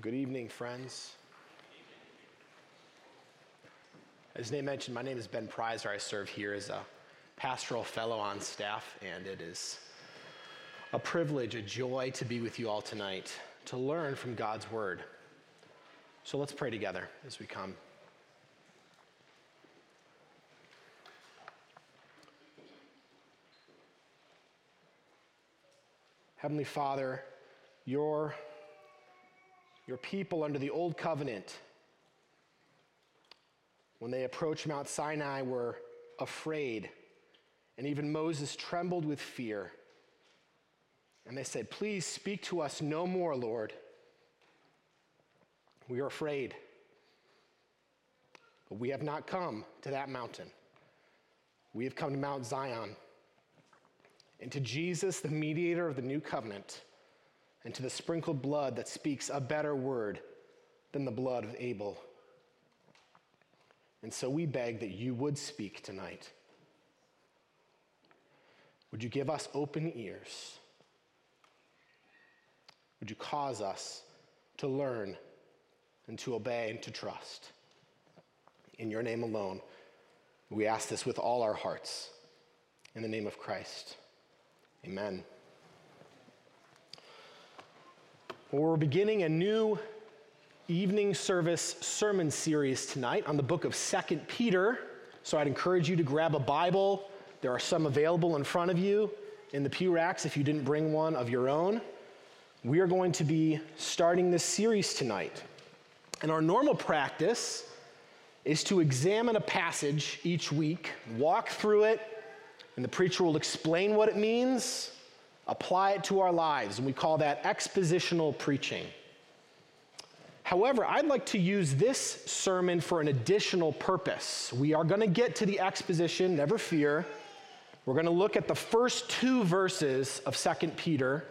Good evening, friends. As Nate mentioned, my name is Ben Prizer. I serve here as a pastoral fellow on staff, and it is a privilege, a joy to be with you all tonight, to learn from God's Word. So let's pray together as we come. Heavenly Father, your people under the Old Covenant, when they approached Mount Sinai, were afraid, and even Moses trembled with fear. And they said, "Please speak to us no more, Lord. We are afraid." But we have not come to that mountain. We have come to Mount Zion, and to Jesus, the mediator of the new covenant, and to the sprinkled blood that speaks a better word than the blood of Abel. And so we beg that you would speak tonight. Would you give us open ears? Would you cause us to learn and to obey and to trust? In your name alone, we ask this with all our hearts. In the name of Christ, amen. Well, we're beginning a new evening service sermon series tonight on the book of 2 Peter. So I'd encourage you to grab a Bible. There are some available in front of you in the pew racks if you didn't bring one of your own. We are going to be starting this series tonight. And our normal practice is to examine a passage each week, walk through it, and the preacher will explain what it means, apply it to our lives, and we call that expositional preaching. However, I'd like to use this sermon for an additional purpose. We are going to get to the exposition, never fear. We're going to look at the first two verses of 2 Peter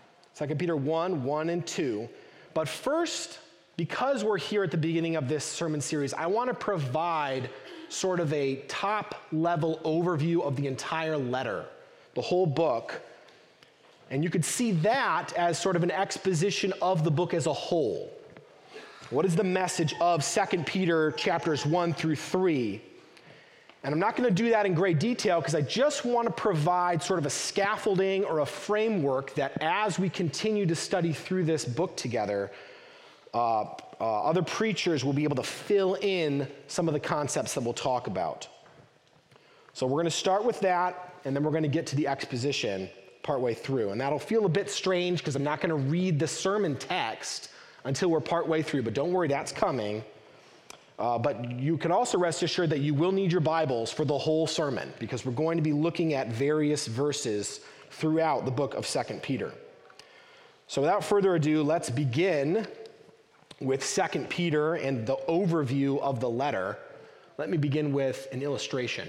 1 and 2. But first, because we're here at the beginning of this sermon series, I want to provide sort of a top-level overview of the entire letter, the whole book. And you could see that as sort of an exposition of the book as a whole. What is the message of 2 Peter chapters 1 through 3? And I'm not going to do that in great detail because I just want to provide sort of a scaffolding or a framework that as we continue to study through this book together, other preachers will be able to fill in some of the concepts that we'll talk about. So we're going to start with that, and then we're going to get to the exposition partway through. And that'll feel a bit strange because I'm not going to read the sermon text until we're partway through, but don't worry, that's coming. But you can also rest assured that you will need your Bibles for the whole sermon because we're going to be looking at various verses throughout the book of 2 Peter. So without further ado, let's begin with 2 Peter and the overview of the letter. Let me begin with an illustration.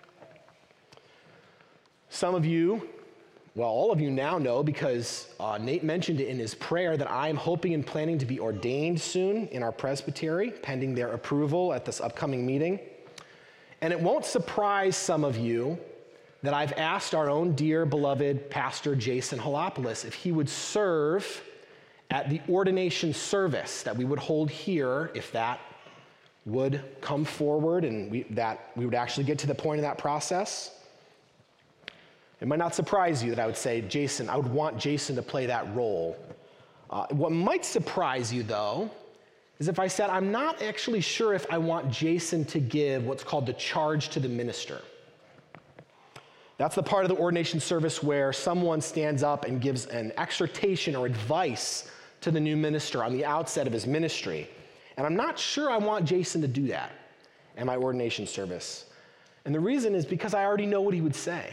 Some of you, well, all of you now know because Nate mentioned it in his prayer that I'm hoping and planning to be ordained soon in our presbytery, pending their approval at this upcoming meeting. And it won't surprise some of you that I've asked our own dear beloved Pastor Jason Halopoulos if he would serve at the ordination service that we would hold here if that would come forward and we would actually get to the point of that process. It might not surprise you that I would say, Jason, I would want Jason to play that role. What might surprise you, though, is if I said, I'm not actually sure if I want Jason to give what's called the charge to the minister. That's the part of the ordination service where someone stands up and gives an exhortation or advice to the new minister on the outset of his ministry. And I'm not sure I want Jason to do that in my ordination service. And the reason is because I already know what he would say.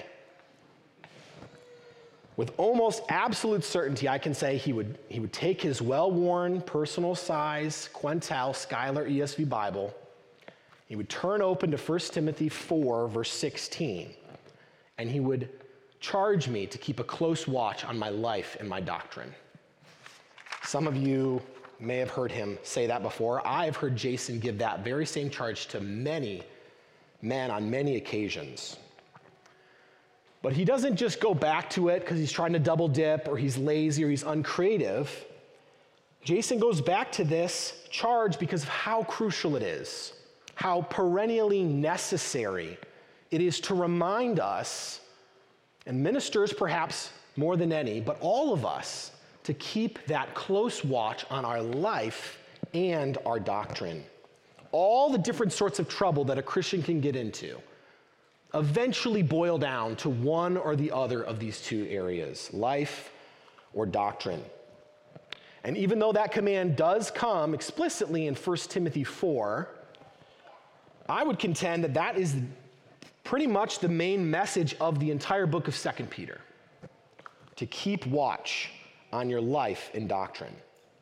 With almost absolute certainty, I can say he would take his well-worn, personal-size Quentel Schuyler ESV Bible. He would turn open to 1 Timothy 4, verse 16, and he would charge me to keep a close watch on my life and my doctrine. Some of you may have heard him say that before. I've heard Jason give that very same charge to many men on many occasions. But he doesn't just go back to it because he's trying to double dip or he's lazy or he's uncreative. Jason goes back to this charge because of how crucial it is, how perennially necessary it is to remind us, and ministers perhaps more than any, but all of us, to keep that close watch on our life and our doctrine. All the different sorts of trouble that a Christian can get into eventually boil down to one or the other of these two areas, life or doctrine. And even though that command does come explicitly in 1 Timothy 4, I would contend that that is pretty much the main message of the entire book of 2 Peter, to keep watch on your life and doctrine.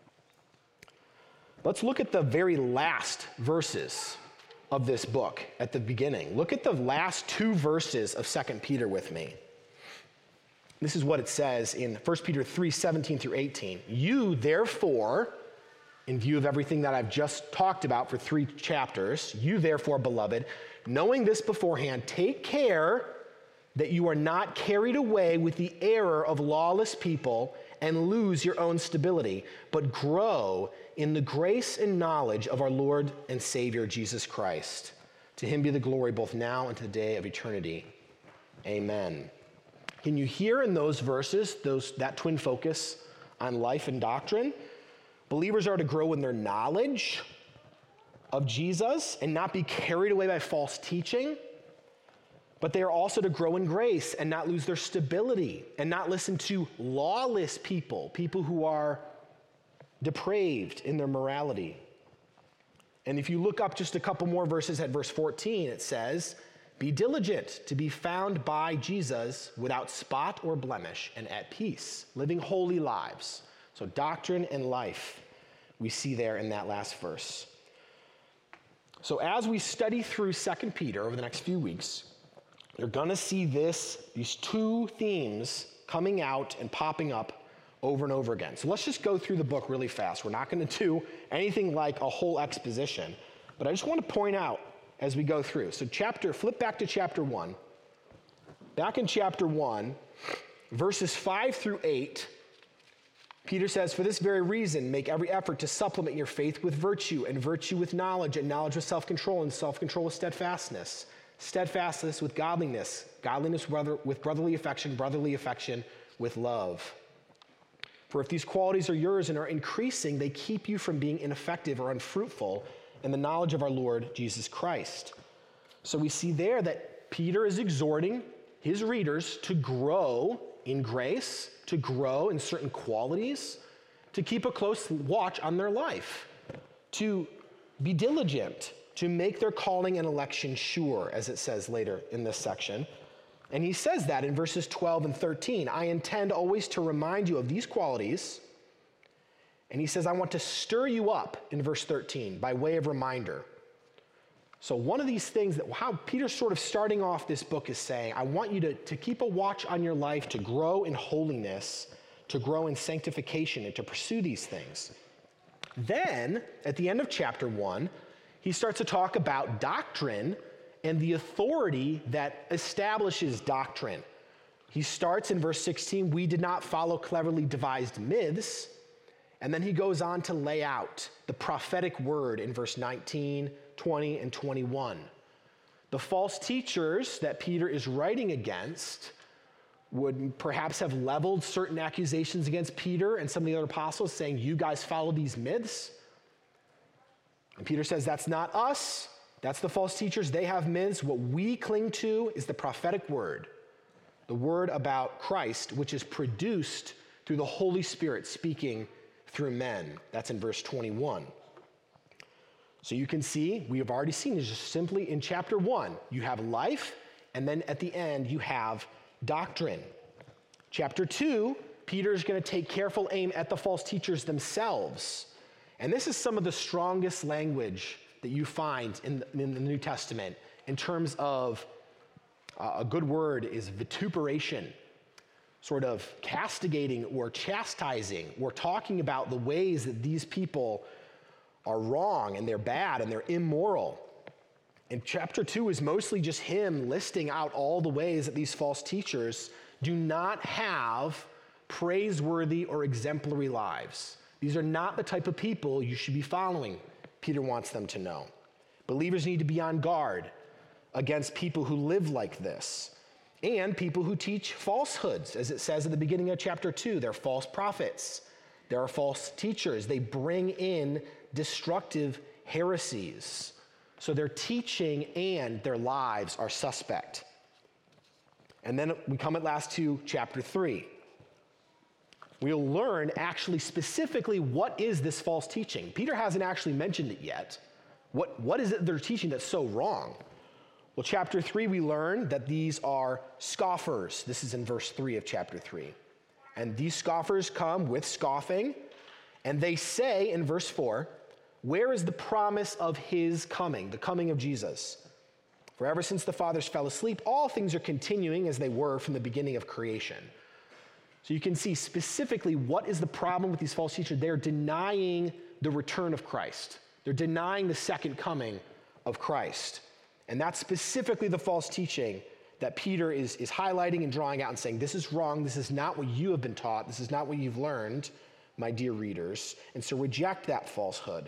Let's look at the very last verses of this book at the beginning. Look at the last two verses of 2 Peter with me. This is what it says in 1 Peter 3:17 through 18. You, therefore, in view of everything that I've just talked about for 3 chapters, you, therefore, beloved, knowing this beforehand, take care that you are not carried away with the error of lawless people and lose your own stability, but grow in the grace and knowledge of our Lord and Savior, Jesus Christ. To him be the glory both now and to the day of eternity. Amen. Can you hear in those verses, that twin focus on life and doctrine? Believers are to grow in their knowledge of Jesus and not be carried away by false teaching, but they are also to grow in grace and not lose their stability and not listen to lawless people who are depraved in their morality. And if you look up just a couple more verses at verse 14, it says, be diligent to be found by Jesus without spot or blemish and at peace, living holy lives. So doctrine and life, we see there in that last verse. So as we study through 2 Peter over the next few weeks, you're going to see these two themes coming out and popping up over and over again. So let's just go through the book really fast. We're not going to do anything like a whole exposition, but I just want to point out as we go through. So flip back to chapter 1. Back in chapter 1, verses 5 through 8, Peter says, for this very reason, make every effort to supplement your faith with virtue, and virtue with knowledge, and knowledge with self-control, and self-control with steadfastness, steadfastness with godliness, godliness with brotherly affection with love. For if these qualities are yours and are increasing, they keep you from being ineffective or unfruitful in the knowledge of our Lord Jesus Christ. So we see there that Peter is exhorting his readers to grow in grace, to grow in certain qualities, to keep a close watch on their life, to be diligent, to make their calling and election sure, as it says later in this section. And he says that in verses 12 and 13. I intend always to remind you of these qualities. And he says, I want to stir you up in verse 13 by way of reminder. So one of these things that how Peter's sort of starting off this book is saying, I want you to keep a watch on your life, to grow in holiness, to grow in sanctification, and to pursue these things. Then, at the end of chapter 1, he starts to talk about doctrine and the authority that establishes doctrine. He starts in verse 16, we did not follow cleverly devised myths. And then he goes on to lay out the prophetic word in verse 19, 20, and 21. The false teachers that Peter is writing against would perhaps have leveled certain accusations against Peter and some of the other apostles, saying, you guys follow these myths. And Peter says, that's not us. That's the false teachers. They have myths. What we cling to is the prophetic word, the word about Christ, which is produced through the Holy Spirit speaking through men. That's in verse 21. So you can see, we have already seen this just simply in chapter 1. You have life, and then at the end, you have doctrine. Chapter 2, Peter's going to take careful aim at the false teachers themselves. And this is some of the strongest language that you find in the New Testament in terms of a good word is vituperation, sort of castigating or chastising. We're talking about the ways that these people are wrong and they're bad and they're immoral. And chapter 2 is mostly just him listing out all the ways that these false teachers do not have praiseworthy or exemplary lives. These are not the type of people you should be following, Peter wants them to know. Believers need to be on guard against people who live like this and people who teach falsehoods. As it says at the beginning of chapter 2, they're false prophets. There are false teachers. They bring in destructive heresies. So their teaching and their lives are suspect. And then we come at last to chapter 3. We'll learn actually specifically what is this false teaching. Peter hasn't actually mentioned it yet. What is it they're teaching that's so wrong? Well, chapter 3, we learn that these are scoffers. This is in verse 3 of chapter 3. And these scoffers come with scoffing, and they say in verse 4, where is the promise of his coming, the coming of Jesus? For ever since the fathers fell asleep, all things are continuing as they were from the beginning of creation. So you can see specifically what is the problem with these false teachers. They're denying the return of Christ. They're denying the second coming of Christ. And that's specifically the false teaching that Peter is highlighting and drawing out and saying, this is wrong, this is not what you have been taught, this is not what you've learned, my dear readers. And so reject that falsehood.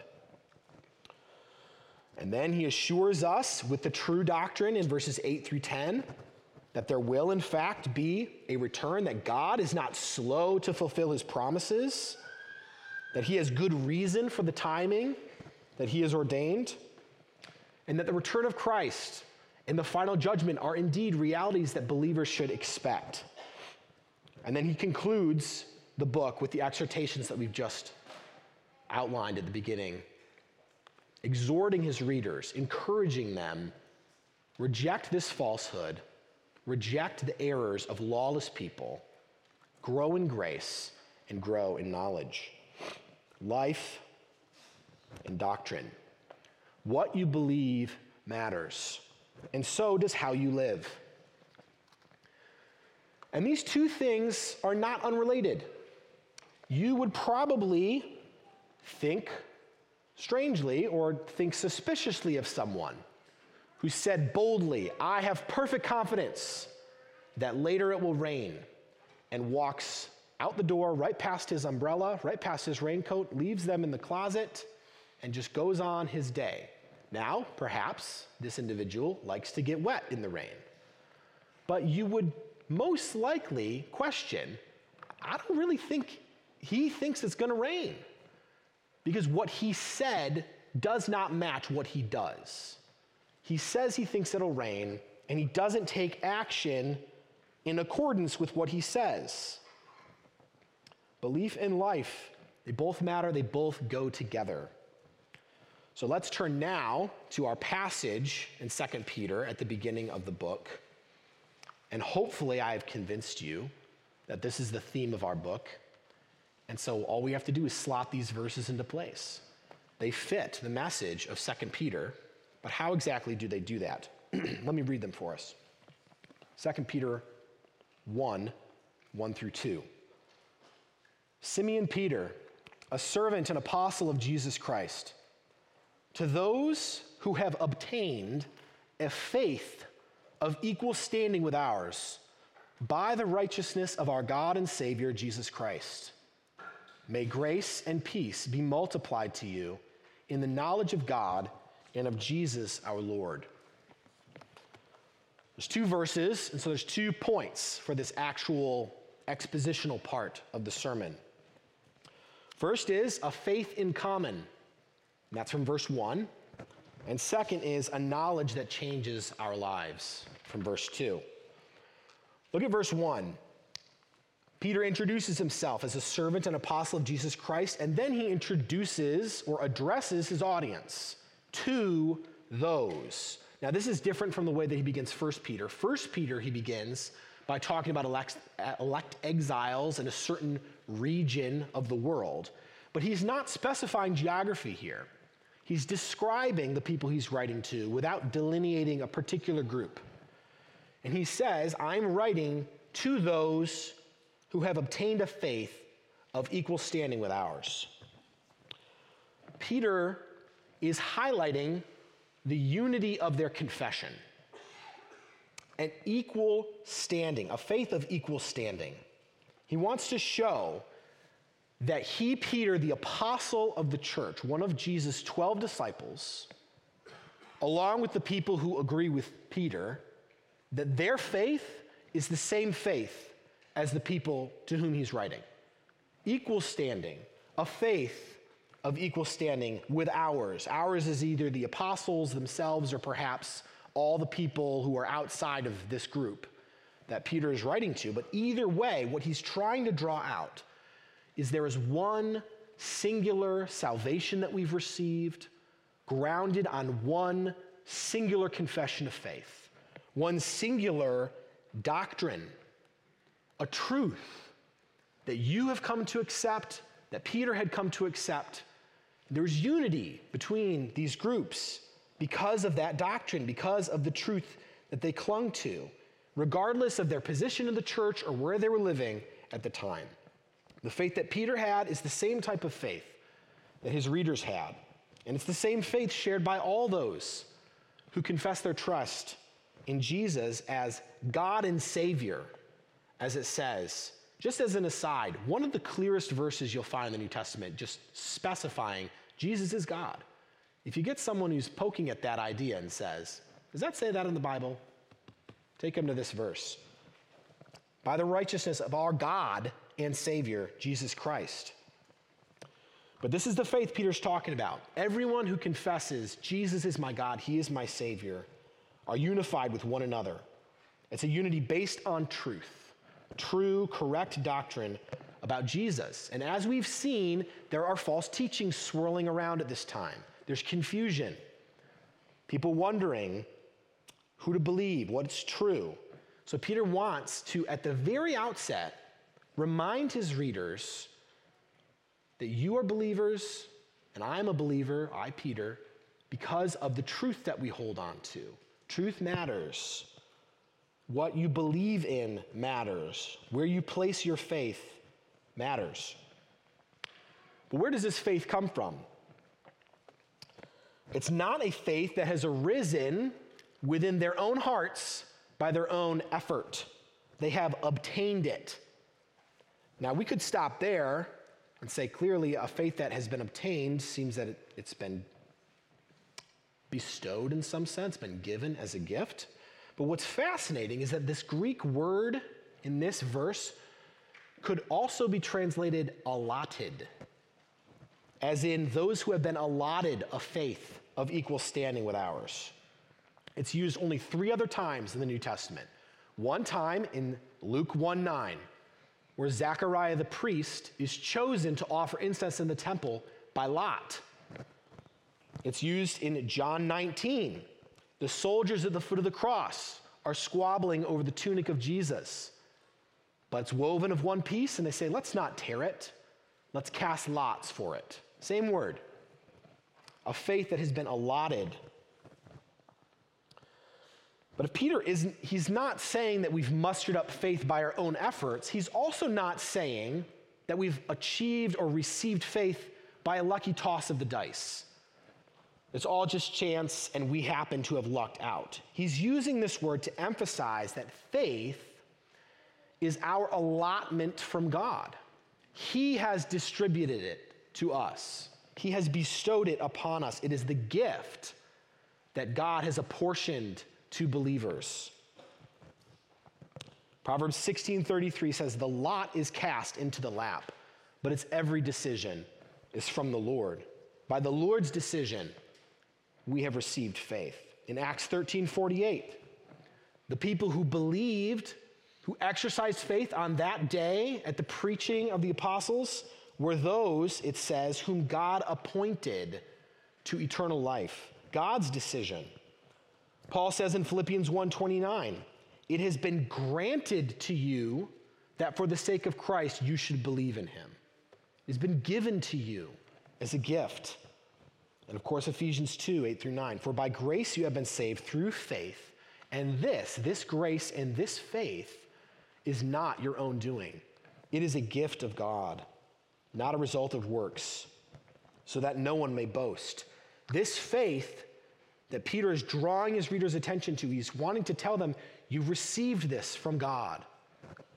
And then he assures us with the true doctrine in verses 8 through 10 that there will in fact be a return, that God is not slow to fulfill his promises, that he has good reason for the timing that he has ordained, and that the return of Christ and the final judgment are indeed realities that believers should expect. And then he concludes the book with the exhortations that we've just outlined at the beginning, exhorting his readers, encouraging them, reject this falsehood, reject the errors of lawless people, grow in grace, and grow in knowledge. Life and doctrine. What you believe matters, and so does how you live. And these two things are not unrelated. You would probably think strangely or think suspiciously of someone who said boldly, I have perfect confidence that later it will rain, and walks out the door, right past his umbrella, right past his raincoat, leaves them in the closet, and just goes on his day. Now, perhaps this individual likes to get wet in the rain, but you would most likely question, I don't really think he thinks it's going to rain, because what he said does not match what he does. He says he thinks it'll rain, and he doesn't take action in accordance with what he says. Belief and life, they both matter, they both go together. So let's turn now to our passage in 2 Peter at the beginning of the book. And hopefully I have convinced you that this is the theme of our book. And so all we have to do is slot these verses into place. They fit the message of 2 Peter, but how exactly do they do that? Let me read them for us. 2 Peter 1, 1 through 2. Simeon Peter, a servant and apostle of Jesus Christ, to those who have obtained a faith of equal standing with ours by the righteousness of our God and Savior, Jesus Christ. May grace and peace be multiplied to you in the knowledge of God and of Jesus our Lord. There's two verses, and so there's 2 points for this actual expositional part of the sermon. First is a faith in common. And that's from verse 1. And second is a knowledge that changes our lives from verse 2. Look at verse 1. Peter introduces himself as a servant and apostle of Jesus Christ, and then he introduces or addresses his audience, to those. Now, this is different from the way that he begins 1 Peter. 1 Peter, he begins by talking about elect exiles in a certain region of the world. But he's not specifying geography here. He's describing the people he's writing to without delineating a particular group. And he says, I'm writing to those who have obtained a faith of equal standing with ours. Peter is highlighting the unity of their confession, an equal standing, a faith of equal standing. He wants to show that he, Peter, the apostle of the church, one of Jesus' 12 disciples, along with the people who agree with Peter, that their faith is the same faith as the people to whom he's writing. Equal standing, a faith of equal standing with ours. Ours is either the apostles themselves or perhaps all the people who are outside of this group that Peter is writing to. But either way, what he's trying to draw out is there is one singular salvation that we've received, grounded on one singular confession of faith, one singular doctrine, a truth that you have come to accept, that Peter had come to accept. There's unity between these groups because of that doctrine, because of the truth that they clung to, regardless of their position in the church or where they were living at the time. The faith that Peter had is the same type of faith that his readers had. And it's the same faith shared by all those who confess their trust in Jesus as God and Savior, as it says. Just as an aside, one of the clearest verses you'll find in the New Testament just specifying Jesus is God. If you get someone who's poking at that idea and says, does that say that in the Bible? Take them to this verse. By the righteousness of our God and Savior, Jesus Christ. But this is the faith Peter's talking about. Everyone who confesses Jesus is my God, he is my Savior, are unified with one another. It's a unity based on truth, true, correct doctrine about Jesus. And as we've seen, there are false teachings swirling around at this time. There's confusion, people wondering who to believe, what's true. So Peter wants to, at the very outset, remind his readers that you are believers, and I'm a believer, I, Peter, because of the truth that we hold on to. Truth matters. What you believe in matters. Where you place your faith matters. But where does this faith come from? It's not a faith that has arisen within their own hearts by their own effort. They have obtained it. Now, we could stop there and say clearly a faith that has been obtained seems that it's been bestowed in some sense, been given as a gift. But what's fascinating is that this Greek word in this verse could also be translated allotted, as in those who have been allotted a faith of equal standing with ours. It's used only 3 other times in the New Testament. One time in Luke 1:9, where Zechariah the priest is chosen to offer incense in the temple by lot. It's used in John 19. The soldiers at the foot of the cross are squabbling over the tunic of Jesus. But it's woven of one piece, and they say, let's not tear it. Let's cast lots for it. Same word. A faith that has been allotted. But if Peter he's not saying that we've mustered up faith by our own efforts. He's also not saying that we've achieved or received faith by a lucky toss of the dice. It's all just chance and we happen to have lucked out. He's using this word to emphasize that faith is our allotment from God. He has distributed it to us. He has bestowed it upon us. It is the gift that God has apportioned to believers. Proverbs 16:33 says, the lot is cast into the lap, but its every decision is from the Lord. By the Lord's decision, we have received faith. In Acts 13:48, the people who believed, who exercised faith on that day at the preaching of the apostles, were those, it says, whom God appointed to eternal life. God's decision. Paul says in Philippians 1:29, it has been granted to you that for the sake of Christ you should believe in him. It has been given to you as a gift. And of course, Ephesians 2:8-9, for by grace you have been saved through faith, and this grace and this faith is not your own doing. It is a gift of God, not a result of works, so that no one may boast. This faith that Peter is drawing his readers' attention to, he's wanting to tell them, you've received this from God.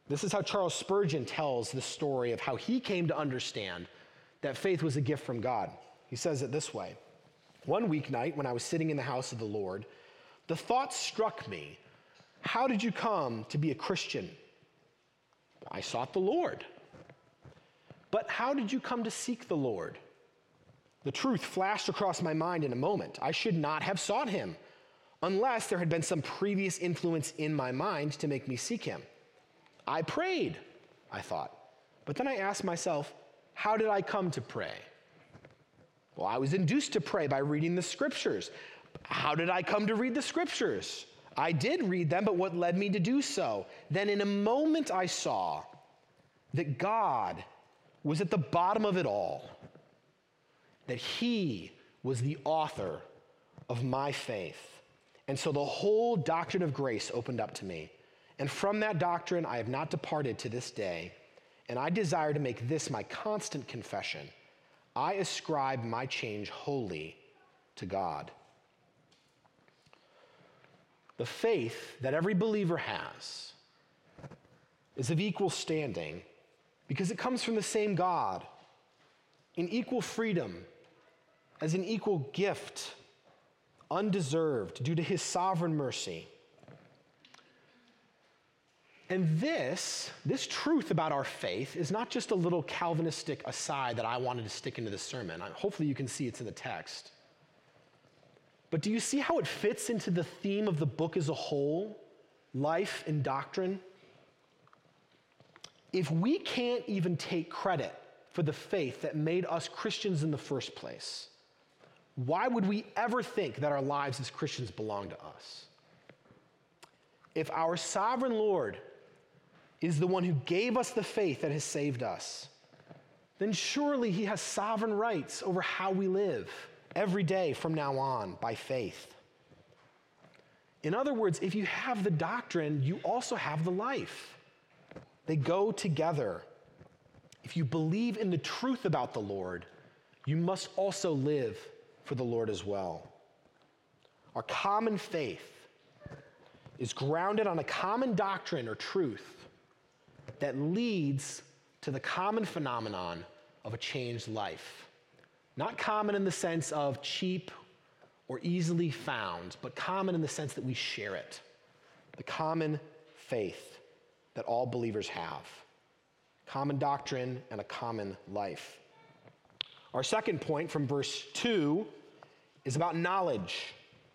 This is how Charles Spurgeon tells the story of how he came to understand that faith was a gift from God. He says it this way: "One weeknight when I was sitting in the house of the Lord, the thought struck me, how did you come to be a Christian?" "I sought the Lord." "But how did you come to seek the Lord?" "The truth flashed across my mind in a moment. I should not have sought him unless there had been some previous influence in my mind to make me seek him. I prayed," I thought. "But then I asked myself, how did I come to pray?" "Well, I was induced to pray by reading the scriptures." "How did I come to read the scriptures?" "I did read them, but what led me to do so?" Then in a moment I saw that God was at the bottom of it all, that he was the author of my faith. And so the whole doctrine of grace opened up to me. And from that doctrine I have not departed to this day, and I desire to make this my constant confession: I ascribe my change wholly to God. The faith that every believer has is of equal standing because it comes from the same God, in equal freedom, as an equal gift, undeserved, due to his sovereign mercy. And this truth about our faith is not just a little Calvinistic aside that I wanted to stick into the sermon. Hopefully you can see it's in the text. But do you see how it fits into the theme of the book as a whole? Life and doctrine? If we can't even take credit for the faith that made us Christians in the first place, why would we ever think that our lives as Christians belong to us? If our sovereign Lord is the one who gave us the faith that has saved us, then surely he has sovereign rights over how we live every day from now on by faith. In other words, if you have the doctrine, you also have the life. They go together. If you believe in the truth about the Lord, you must also live for the Lord as well. Our common faith is grounded on a common doctrine or truth that leads to the common phenomenon of a changed life. Not common in the sense of cheap or easily found, but common in the sense that we share it. The common faith that all believers have. Common doctrine and a common life. Our second point from verse 2 is about knowledge.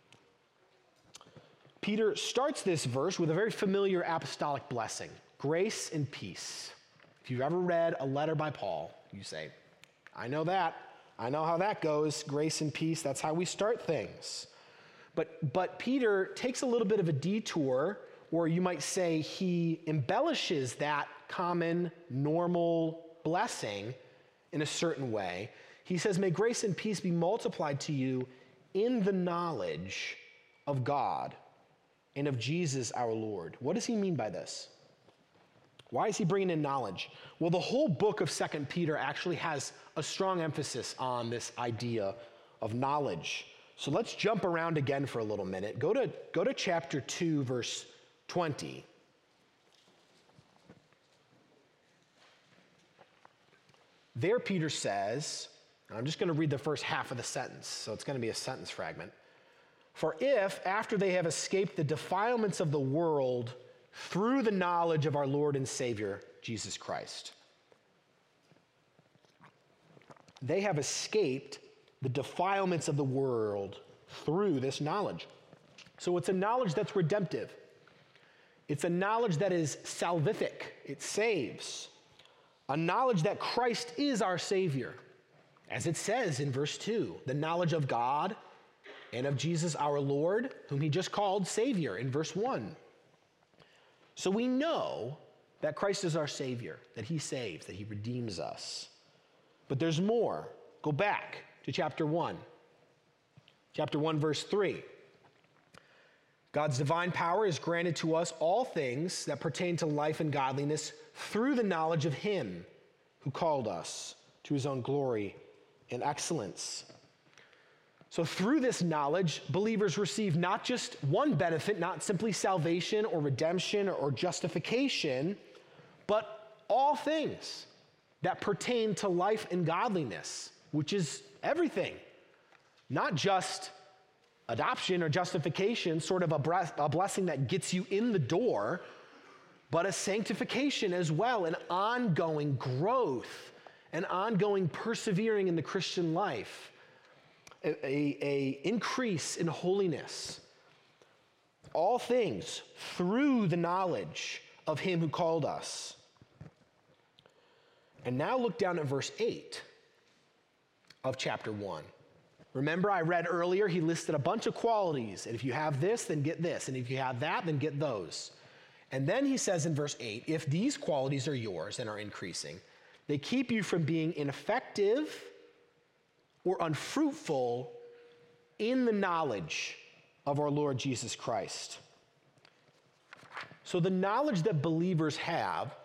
Peter starts this verse with a very familiar apostolic blessing: grace and peace. If you've ever read a letter by Paul, you say, I know that. I know how that goes. Grace and peace, that's how we start things. But Peter takes a little bit of a detour, or you might say he embellishes that common, normal blessing in a certain way. He says, may grace and peace be multiplied to you in the knowledge of God and of Jesus our Lord. What does he mean by this? Why is he bringing in knowledge? Well, the whole book of 2 Peter actually has a strong emphasis on this idea of knowledge. So let's jump around again for a little minute. Go to chapter 2, verse 20. There Peter says, and I'm just going to read the first half of the sentence, so it's going to be a sentence fragment. For if, after they have escaped the defilements of the world through the knowledge of our Lord and Savior, Jesus Christ, they have escaped the defilements of the world through this knowledge. So it's a knowledge that's redemptive. It's a knowledge that is salvific. It saves. A knowledge that Christ is our Savior. As it says in verse 2, the knowledge of God and of Jesus our Lord, whom he just called Savior in verse 1. So we know that Christ is our Savior, that he saves, that he redeems us. But there's more. Go back to chapter 1. Chapter 1, verse 3. God's divine power is granted to us all things that pertain to life and godliness through the knowledge of him who called us to his own glory and excellence. So through this knowledge, believers receive not just one benefit, not simply salvation or redemption or justification, but all things that pertain to life and godliness, which is everything, not just adoption or justification, sort of a blessing that gets you in the door, but a sanctification as well, an ongoing growth, an ongoing persevering in the Christian life, a increase in holiness. All things through the knowledge of him who called us. And now look down at verse 8 of chapter 1. Remember, I read earlier, he listed a bunch of qualities. And if you have this, then get this. And if you have that, then get those. And then he says in verse 8, if these qualities are yours and are increasing, they keep you from being ineffective or unfruitful in the knowledge of our Lord Jesus Christ. So the knowledge that believers have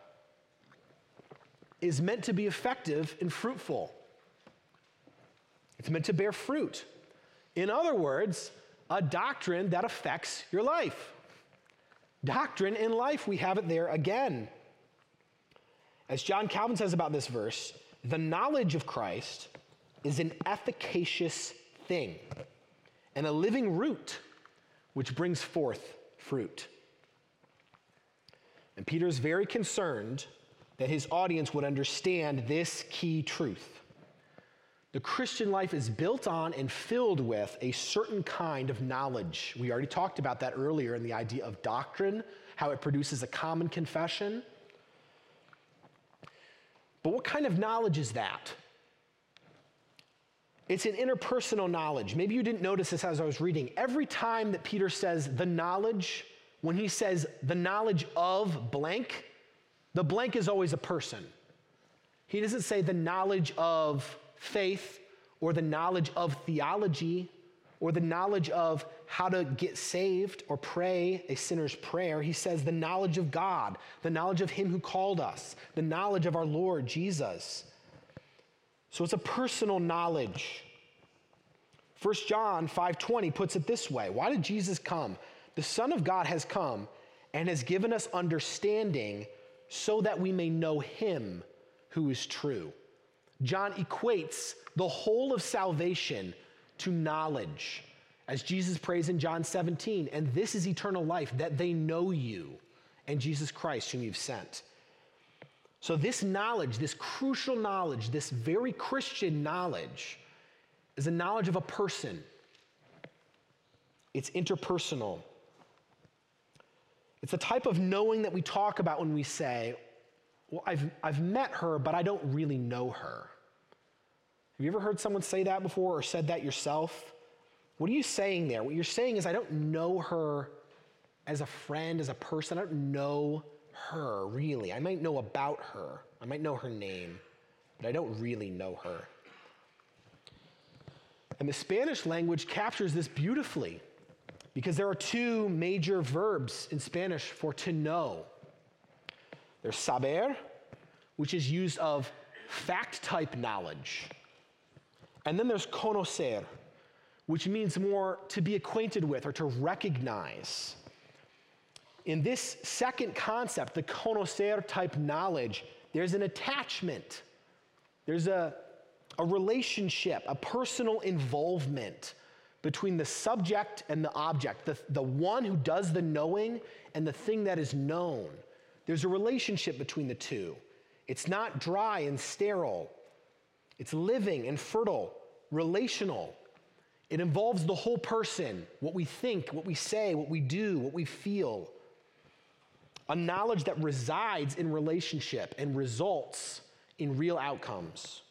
is meant to be effective and fruitful. It's meant to bear fruit. In other words, a doctrine that affects your life. Doctrine in life, we have it there again. As John Calvin says about this verse, the knowledge of Christ is an efficacious thing and a living root which brings forth fruit. And Peter's very concerned that his audience would understand this key truth. The Christian life is built on and filled with a certain kind of knowledge. We already talked about that earlier in the idea of doctrine, how it produces a common confession. But what kind of knowledge is that? It's an interpersonal knowledge. Maybe you didn't notice this as I was reading. Every time that Peter says the knowledge, when he says the knowledge of blank, the blank is always a person. He doesn't say the knowledge of faith or the knowledge of theology or the knowledge of how to get saved or pray a sinner's prayer. He says the knowledge of God, the knowledge of him who called us, the knowledge of our Lord Jesus. So it's a personal knowledge. 1 John 5:20 puts it this way. Why did Jesus come? The Son of God has come and has given us understanding so that we may know him who is true. John equates the whole of salvation to knowledge. As Jesus prays in John 17, and this is eternal life, that they know you and Jesus Christ whom you've sent. So this knowledge, this crucial knowledge, this very Christian knowledge is a knowledge of a person. It's interpersonal. It's the type of knowing that we talk about when we say, well, I've met her, but I don't really know her. Have you ever heard someone say that before or said that yourself? What are you saying there? What you're saying is, I don't know her as a friend, as a person. I don't know her, really. I might know about her. I might know her name, but I don't really know her. And the Spanish language captures this beautifully because there are two major verbs in Spanish for to know. There's saber, which is used of fact-type knowledge. And then there's conocer, which means more to be acquainted with or to recognize. In this second concept, the conocer type knowledge, there's an attachment. There's a relationship, a personal involvement between the subject and the object, the one who does the knowing and the thing that is known. There's a relationship between the two. It's not dry and sterile. It's living and fertile, relational. It involves the whole person, what we think, what we say, what we do, what we feel. A knowledge that resides in relationship and results in real outcomes.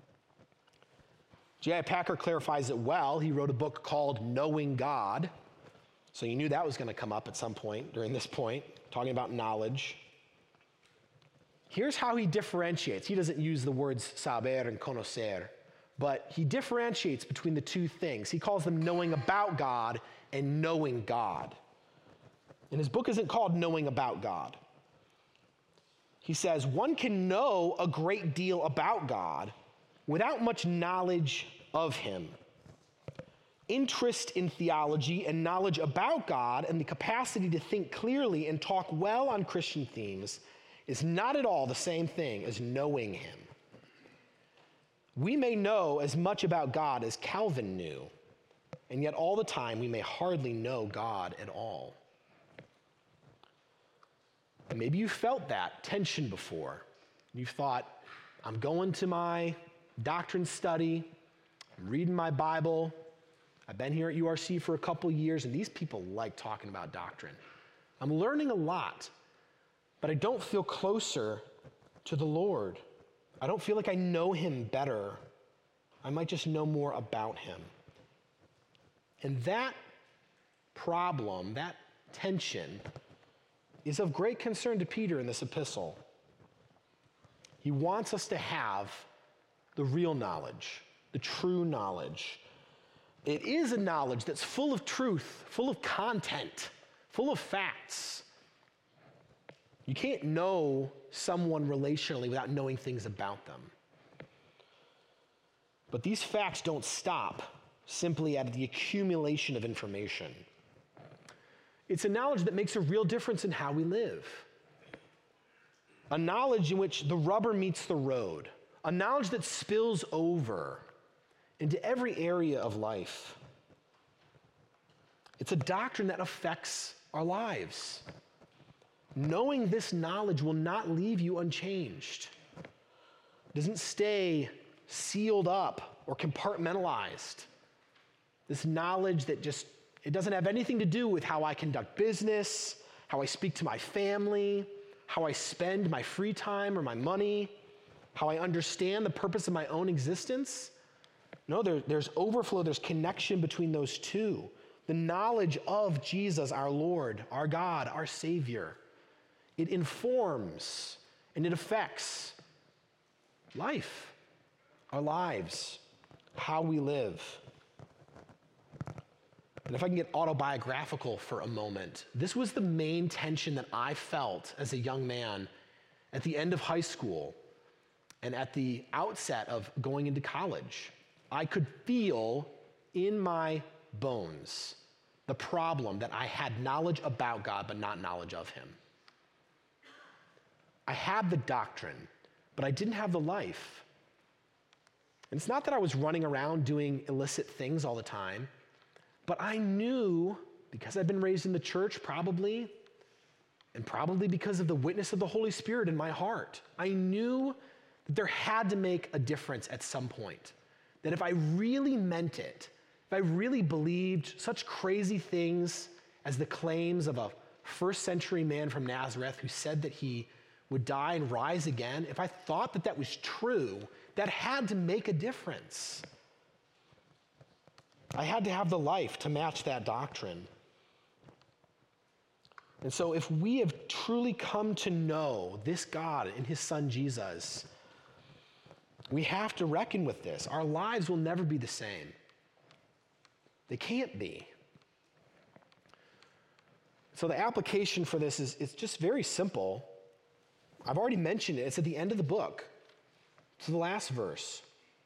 J.I. Packer clarifies it well. He wrote a book called Knowing God. So you knew that was going to come up at some point during this point, talking about knowledge. Here's how he differentiates. He doesn't use the words saber and conocer, but he differentiates between the two things. He calls them knowing about God and knowing God. And his book isn't called Knowing About God. He says, one can know a great deal about God without much knowledge of him. Interest in theology and knowledge about God and the capacity to think clearly and talk well on Christian themes is not at all the same thing as knowing him. We may know as much about God as Calvin knew, and yet all the time we may hardly know God at all. And maybe you felt that tension before. You thought, I'm going to my doctrine study, I'm reading my Bible, I've been here at URC for a couple years, and these people like talking about doctrine. I'm learning a lot, but I don't feel closer to the Lord. I don't feel like I know him better. I might just know more about him. And that problem, that tension, is of great concern to Peter in this epistle. He wants us to have the real knowledge, the true knowledge. It is a knowledge that's full of truth, full of content, full of facts. You can't know someone relationally without knowing things about them. But these facts don't stop simply at the accumulation of information. It's a knowledge that makes a real difference in how we live. A knowledge in which the rubber meets the road. A knowledge that spills over into every area of life. It's a doctrine that affects our lives. Knowing this knowledge will not leave you unchanged. It doesn't stay sealed up or compartmentalized. This knowledge that it doesn't have anything to do with how I conduct business, how I speak to my family, how I spend my free time or my money, how I understand the purpose of my own existence. No, there's overflow, there's connection between those two. The knowledge of Jesus, our Lord, our God, our Savior. It informs and it affects life, our lives, how we live. And if I can get autobiographical for a moment, this was the main tension that I felt as a young man at the end of high school and at the outset of going into college. I could feel in my bones the problem that I had knowledge about God but not knowledge of him. I had the doctrine, but I didn't have the life. And it's not that I was running around doing illicit things all the time, but I knew, because I'd been raised in the church probably, and probably because of the witness of the Holy Spirit in my heart, I knew that there had to make a difference at some point. That if I really meant it, if I really believed such crazy things as the claims of a first century man from Nazareth who said that he would die and rise again, if I thought that that was true, that had to make a difference. I had to have the life to match that doctrine. And so if we have truly come to know this God and his son Jesus, we have to reckon with this. Our lives will never be the same. They can't be. So the application for this is it's just very simple. I've already mentioned it. It's at the end of the book. It's the last verse.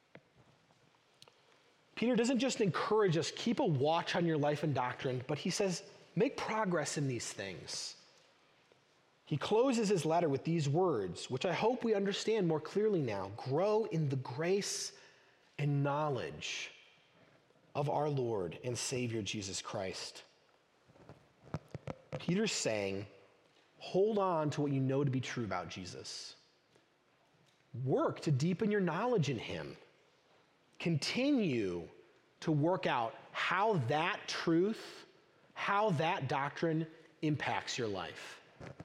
Peter doesn't just encourage us, keep a watch on your life and doctrine, but he says, make progress in these things. He closes his letter with these words, which I hope we understand more clearly now. Grow in the grace and knowledge of our Lord and Savior Jesus Christ. Peter's saying, hold on to what you know to be true about Jesus. Work to deepen your knowledge in him. Continue to work out how that truth, how that doctrine impacts your life.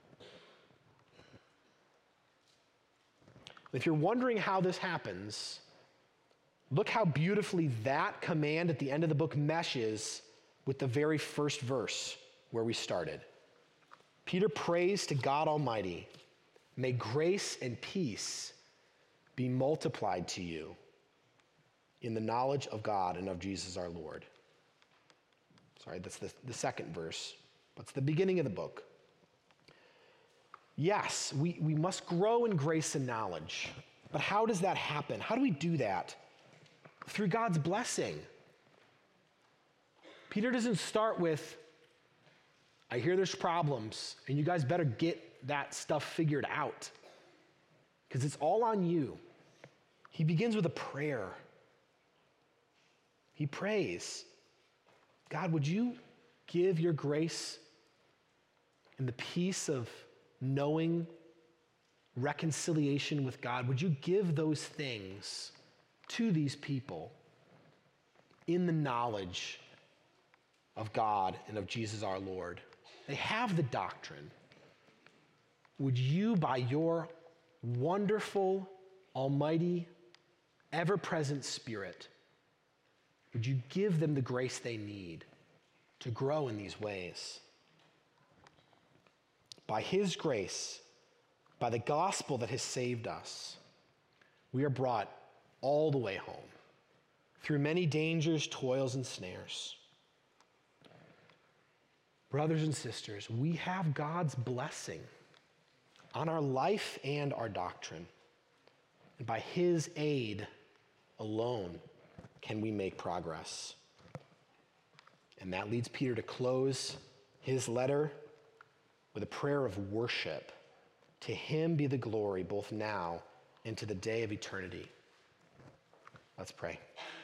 If you're wondering how this happens, look how beautifully that command at the end of the book meshes with the very first verse where we started. Peter prays to God Almighty, may grace and peace be multiplied to you in the knowledge of God and of Jesus our Lord. Sorry, that's the second verse. That's the beginning of the book. Yes, we must grow in grace and knowledge. But how does that happen? How do we do that? Through God's blessing. Peter doesn't start with, I hear there's problems, and you guys better get that stuff figured out, because it's all on you. He begins with a prayer. He prays, God, would you give your grace and the peace of knowing reconciliation with God? Would you give those things to these people in the knowledge of God and of Jesus our Lord? They have the doctrine. Would you, by your wonderful, almighty, ever-present Spirit, would you give them the grace they need to grow in these ways? By his grace, by the gospel that has saved us, we are brought all the way home through many dangers, toils, and snares. Brothers and sisters, we have God's blessing on our life and our doctrine. And by his aid alone can we make progress. And that leads Peter to close his letter with a prayer of worship. To him be the glory both now and to the day of eternity. Let's pray.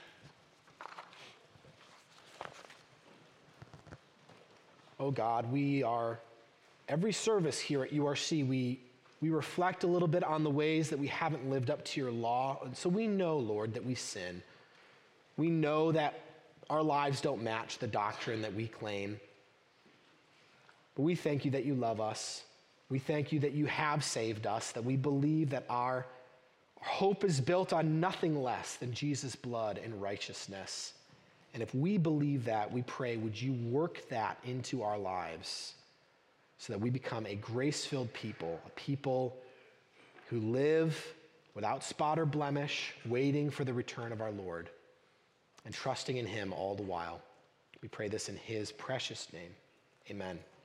Oh God, every service here at URC, we reflect a little bit on the ways that we haven't lived up to your law. And so we know, Lord, that we sin. We know that our lives don't match the doctrine that we claim. But we thank you that you love us. We thank you that you have saved us, that we believe that our hope is built on nothing less than Jesus' blood and righteousness. And if we believe that, we pray, would you work that into our lives so that we become a grace-filled people, a people who live without spot or blemish, waiting for the return of our Lord and trusting in him all the while. We pray this in his precious name. Amen.